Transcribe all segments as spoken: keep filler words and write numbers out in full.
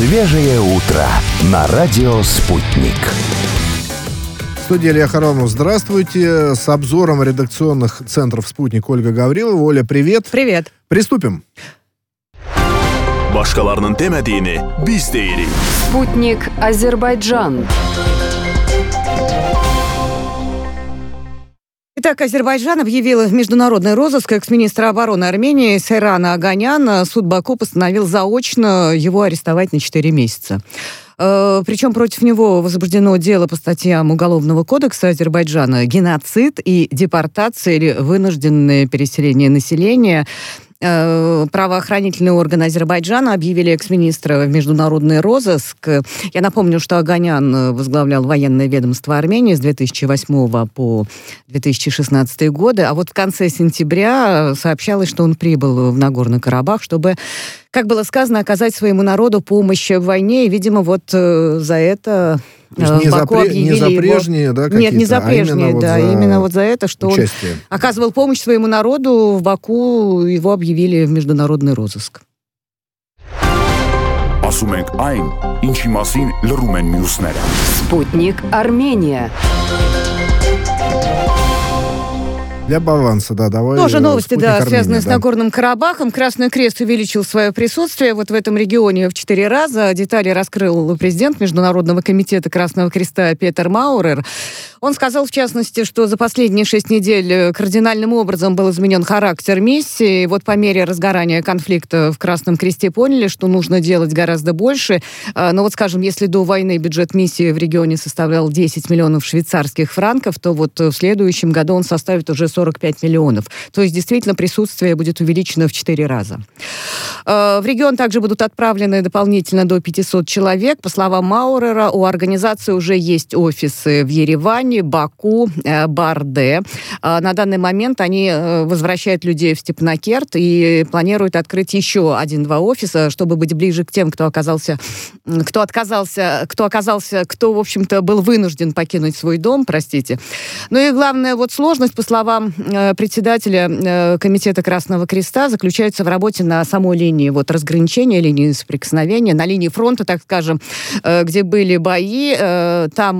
Свежее утро на радио «Спутник». В студии Илья Харонов. Здравствуйте. С обзором редакционных центров «Спутник» Ольга Гаврилова. Оля, привет. Привет. Приступим. Başkalarının demediğini biz deyirik. Спутник Азербайджан. Итак, Азербайджан объявил в международный розыск экс-министра обороны Армении Сейрана Оганяна. Суд Баку постановил заочно его арестовать на четыре месяца. Причем против него возбуждено дело по статьям Уголовного кодекса Азербайджана: геноцид и депортация или вынужденное переселение населения. Правоохранительные органы Азербайджана объявили экс-министра в международный розыск. Я напомню, что Оганян возглавлял военное ведомство Армении с две тысячи восьмого по две тысячи шестнадцатый годы, а вот в конце сентября сообщалось, что он прибыл в Нагорный Карабах, чтобы, как было сказано, оказать своему народу помощь в войне, и, видимо, вот за это... Не за, пре- не за прежние, его... да, какие-то, Нет, не за прежние, а именно да, вот за именно вот за это, что участие. Он оказывал помощь своему народу в Баку, его объявили в международный розыск. Ասում ենք այն, ինչի մասին լռում են մյուսները. Спутник Армения. Для баланса, да, давай. Тоже новости, да, Армения, связанные да. с Нагорным Карабахом. Красный Крест увеличил свое присутствие вот в этом регионе в четыре раза. Детали раскрыл президент Международного комитета Красного Креста Петер Маурер. Он сказал, в частности, что за последние шесть недель кардинальным образом был изменен характер миссии. И вот по мере разгорания конфликта в Красном Кресте поняли, что нужно делать гораздо больше. Но вот, скажем, если до войны бюджет миссии в регионе составлял десять миллионов швейцарских франков, то вот в следующем году он составит уже сорок пять миллионов. То есть, действительно, присутствие будет увеличено в четыре раза. В регион также будут отправлены дополнительно до пятисот человек. По словам Маурера, у организации уже есть офисы в Ереване, Баку, Барде. На данный момент они возвращают людей в Степнакерт и планируют открыть еще один-два офиса, чтобы быть ближе к тем, кто оказался, кто отказался, кто оказался, кто, в общем-то, был вынужден покинуть свой дом, простите. Ну и главная вот сложность, по словам председателя Комитета Красного Креста, заключается в работе на самой линии вот разграничения, линии соприкосновения, на линии фронта, так скажем, где были бои. Там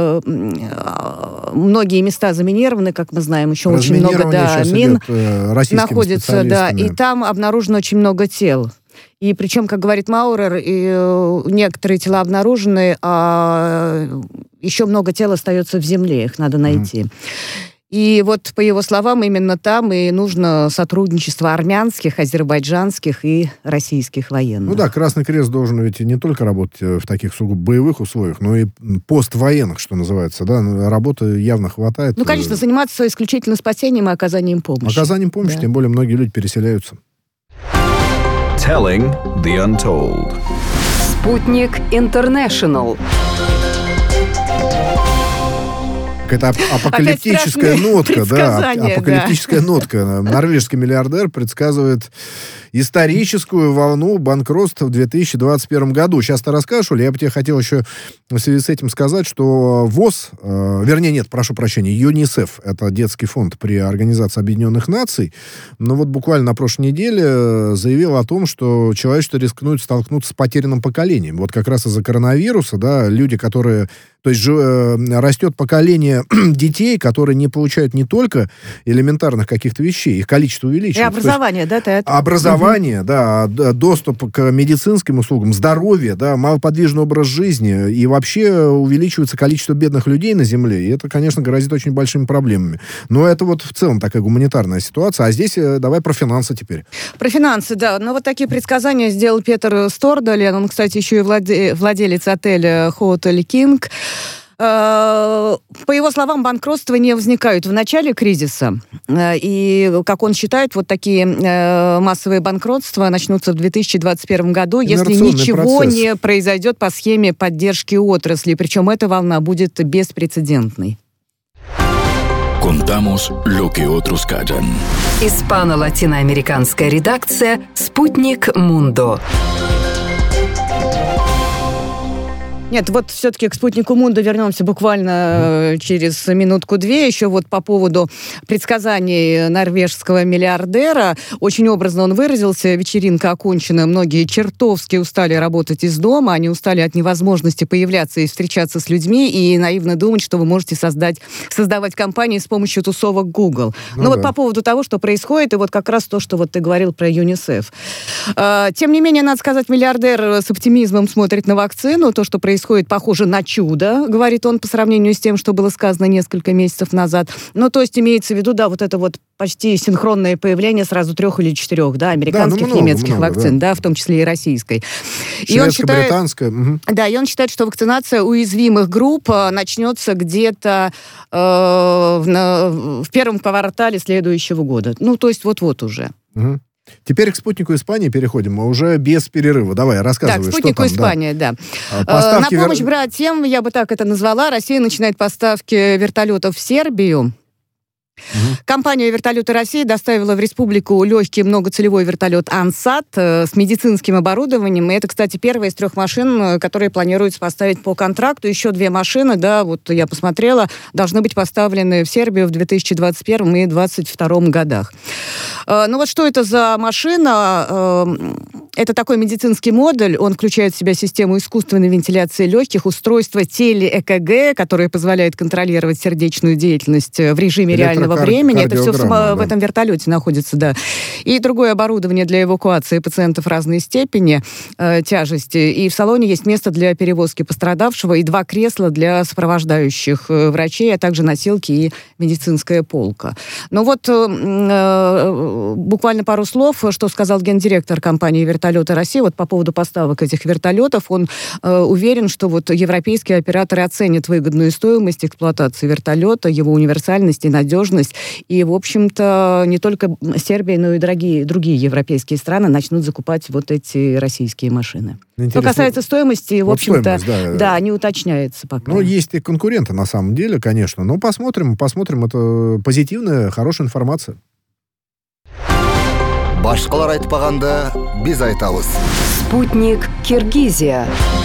многие места заминированы, как мы знаем, еще очень много да, мин находится, да, и там обнаружено очень много тел. И причем, как говорит Маурер, и некоторые тела обнаружены, а еще много тел остается в земле, их надо найти. Mm. И вот, по его словам, именно там и нужно сотрудничество армянских, азербайджанских и российских военных. Ну да, Красный Крест должен ведь не только работать в таких сугубо боевых условиях, но и поствоенных, что называется, да, работы явно хватает. Ну, конечно, заниматься исключительно спасением и оказанием помощи. Оказанием помощи, да. Тем более многие люди переселяются. Telling the Untold. Спутник Интернешнл. Это апокалиптическая нотка, да, апокалиптическая да. нотка. Норвежский миллиардер предсказывает историческую волну банкротства в две тысячи двадцать первом году. Сейчас ты расскажешь, Оля, я бы тебе хотел еще в связи с этим сказать, что ВОЗ, э, вернее, нет, прошу прощения, ЮНИСЕФ, это детский фонд при Организации Объединенных Наций, но вот буквально на прошлой неделе заявил о том, что человечество рискнует столкнуться с потерянным поколением. Вот как раз из-за коронавируса, да, люди, которые... То есть э, растет поколение детей, которые не получают не только элементарных каких-то вещей, их количество увеличивается. И образование, есть, да? Ты это... Образование, угу. да, доступ к медицинским услугам, здоровье, да, малоподвижный образ жизни, и вообще увеличивается количество бедных людей на Земле, и это, конечно, грозит очень большими проблемами. Но это вот в целом такая гуманитарная ситуация. А здесь э, давай про финансы теперь. Про финансы, да. Ну вот такие предсказания сделал Петер Стордален, он, кстати, еще и владе... владелец отеля Hotel King. По его словам, банкротства не возникают в начале кризиса. И, как он считает, вот такие массовые банкротства начнутся в две тысячи двадцать первом году, если ничего процесс. не произойдет по схеме поддержки отрасли. Причем эта волна будет беспрецедентной. Contamos lo que otros callan. Испано-латиноамериканская редакция «Спутник Мундо». Нет, вот все-таки к «Спутнику Мунду» вернемся буквально через минутку-две. Еще вот по поводу предсказаний норвежского миллиардера. Очень образно он выразился. Вечеринка окончена. Многие чертовски устали работать из дома. Они устали от невозможности появляться и встречаться с людьми и наивно думать, что вы можете создать, создавать компании с помощью тусовок Google. Ну, Но да. вот по поводу того, что происходит, и вот как раз то, что вот ты говорил про ЮНИСЕФ. Тем не менее, надо сказать, миллиардер с оптимизмом смотрит на вакцину. То, что происходит, похоже на чудо, говорит он, по сравнению с тем, что было сказано несколько месяцев назад. Ну, то есть имеется в виду, да, вот это вот почти синхронное появление сразу трех или четырех, да, американских, да, ну, много, немецких много, вакцин, да. да, в том числе и российской. Шведско-британская. Угу. Да, и он считает, что вакцинация уязвимых групп начнется где-то э, в, на, в первом квартале следующего года. Ну, то есть вот-вот уже. Угу. Теперь к «Спутнику Испании» переходим, мы уже без перерыва. Давай, рассказывай, так, «Спутнику что там. Испании», да. да. Поставки На помощь вер... братьям, я бы так это назвала, Россия начинает поставки вертолетов в Сербию. Угу. Компания «Вертолеты России» доставила в республику легкий многоцелевой вертолет «Ансат» с медицинским оборудованием. И это, кстати, первая из трех машин, которые планируется поставить по контракту. Еще две машины, да, вот я посмотрела, должны быть поставлены в Сербию в две тысячи двадцать первом и две тысячи двадцать втором годах. Ну вот что это за машина? Это такой медицинский модуль. Он включает в себя систему искусственной вентиляции легких, устройство теле-ЭКГ, которое позволяет контролировать сердечную деятельность в режиме реального времени. Это все в, да. в этом вертолете находится, да. И другое оборудование для эвакуации пациентов разной степени э, тяжести. И в салоне есть место для перевозки пострадавшего и два кресла для сопровождающих э, врачей, а также носилки и медицинская полка. Ну вот э, э, буквально пару слов, что сказал гендиректор компании «Вертолеты России» вот по поводу поставок этих вертолетов. Он э, уверен, что вот европейские операторы оценят выгодную стоимость эксплуатации вертолета, его универсальность и надежность. И, в общем-то, не только Сербия, но и дорогие, другие европейские страны начнут закупать вот эти российские машины. Интересно. Что касается стоимости, в вот общем-то, да, да, не уточняется пока. Ну, есть и конкуренты, на самом деле, конечно. Но посмотрим, посмотрим. Это позитивная, хорошая информация. Башкалар айтпаганда биз айтабыз. Спутник Киргизия.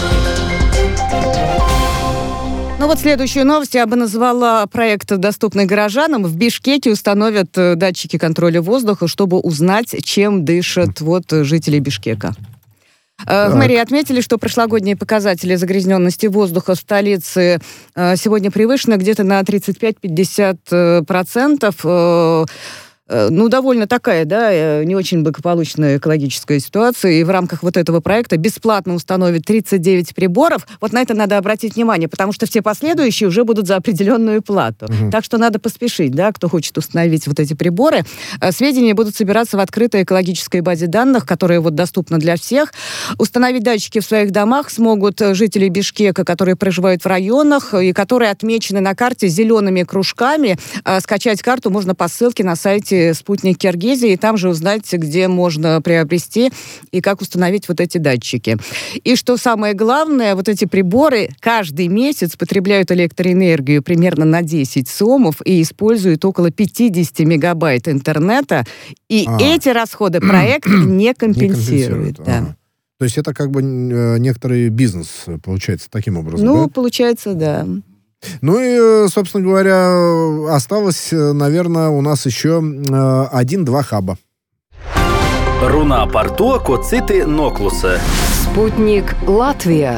Ну вот следующую новость я бы назвала проект, доступный горожанам. В Бишкеке установят датчики контроля воздуха, чтобы узнать, чем дышат вот жители Бишкека. Так. В мэрии отметили, что прошлогодние показатели загрязненности воздуха в столице сегодня превышены где-то на тридцать пять - пятьдесят процентов. Ну, довольно такая, да, не очень благополучная экологическая ситуация. И в рамках вот этого проекта бесплатно установят тридцать девять приборов. Вот на это надо обратить внимание, потому что все последующие уже будут за определенную плату. Угу. Так что надо поспешить, да, кто хочет установить вот эти приборы. Сведения будут собираться в открытой экологической базе данных, которая вот доступна для всех. Установить датчики в своих домах смогут жители Бишкека, которые проживают в районах и которые отмечены на карте зелеными кружками. Скачать карту можно по ссылке на сайте «Спутник Киргизии», и там же узнать, где можно приобрести и как установить вот эти датчики. И что самое главное, вот эти приборы каждый месяц потребляют электроэнергию примерно на десять сомов и используют около пятьдесят мегабайт интернета, и а. эти расходы проект не компенсирует. Не да. а. То есть это как бы некоторый бизнес, получается, таким образом, Ну, да? получается, да. Ну и, собственно говоря, осталось, наверное, у нас еще один-два хаба. Руна Порту Коцити Ноклуса. Спутник Латвия.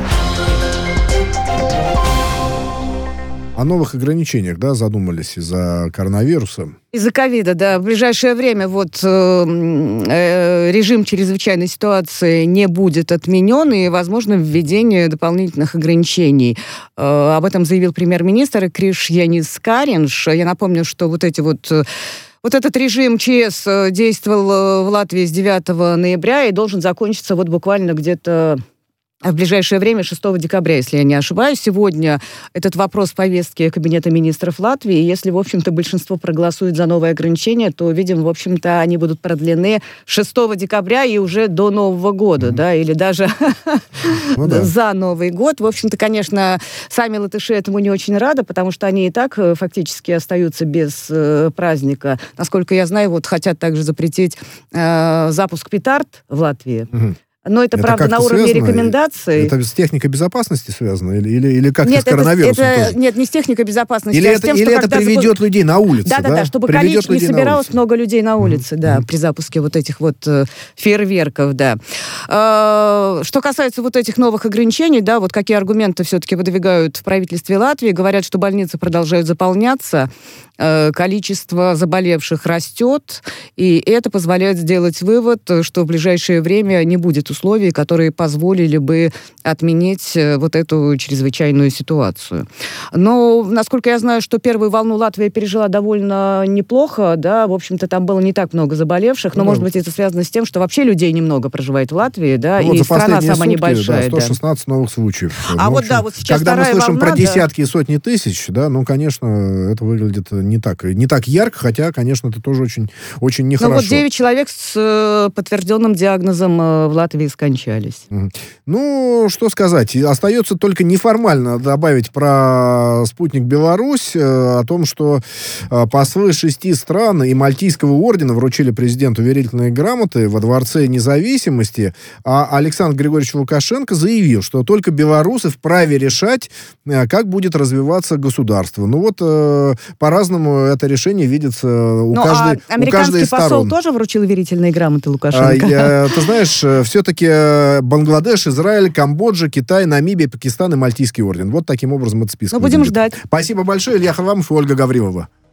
О новых ограничениях, да, задумались из-за коронавируса. Из-за ковида, да. В ближайшее время вот э, э, режим чрезвычайной ситуации не будет отменен, и, возможно, введение дополнительных ограничений. Э, об этом заявил премьер-министр Криш Янис Каринш. Я напомню, что вот эти вот... Вот этот режим ЧС действовал в Латвии с девятого ноября и должен закончиться вот буквально где-то... в ближайшее время, шестого декабря, если я не ошибаюсь. Сегодня этот вопрос в повестке Кабинета министров Латвии. И если, в общем-то, большинство проголосует за новые ограничения, то, видим, в общем-то, они будут продлены шестого декабря и уже до Нового года, mm-hmm. да, или даже ну, да. за Новый год. В общем-то, конечно, сами латыши этому не очень рады, потому что они и так фактически остаются без э, праздника. Насколько я знаю, вот хотят также запретить э, запуск петард в Латвии. Mm-hmm. Но это, это правда, на уровне связано? Рекомендаций. Это с техникой безопасности связано? Или, или, или как нет, с коронавирусом это, тоже? Нет, не с техникой безопасности, или а это, с тем, или что это приведет запу... людей на улице, да? Да-да-да, чтобы количество не собиралось много людей на улице, mm-hmm. да, mm-hmm. при запуске вот этих вот э, фейерверков, да. Э, что касается вот этих новых ограничений, да, вот какие аргументы все-таки выдвигают в правительстве Латвии, говорят, что больницы продолжают заполняться, э, количество заболевших растет, и это позволяет сделать вывод, что в ближайшее время не будет условий, которые позволили бы отменить вот эту чрезвычайную ситуацию. Но, насколько я знаю, что первую волну Латвия пережила довольно неплохо, да, в общем-то, там было не так много заболевших, но, ну, может быть, это связано с тем, что вообще людей немного проживает в Латвии, да, ну, и вот страна сама сутки, небольшая. Да, сто шестнадцать да. новых случаев. А ну, вот, общем, да, вот сейчас когда мы слышим волна, про да. десятки и сотни тысяч, да, ну, конечно, это выглядит не так, не так ярко, хотя, конечно, это тоже очень, очень нехорошо. Ну, вот девять человек с подтвержденным диагнозом в Латвии скончались. Ну, что сказать, остается только неформально добавить про «Спутник Беларусь», о том, что послы шести стран и Мальтийского ордена вручили президенту верительные грамоты во Дворце Независимости, а Александр Григорьевич Лукашенко заявил, что только белорусы вправе решать, как будет развиваться государство. Ну вот, по-разному это решение видится у, ну, каждой, а у каждой из сторон. Посол тоже вручил верительные грамоты Лукашенко? А, я, ты знаешь, все-таки Бангладеш, Израиль, Камбоджа, Китай, Намибия, Пакистан и Мальтийский орден. Вот таким образом этот список. Ну, будем ждать. Спасибо большое. Илья Харламов и Ольга Гаврилова.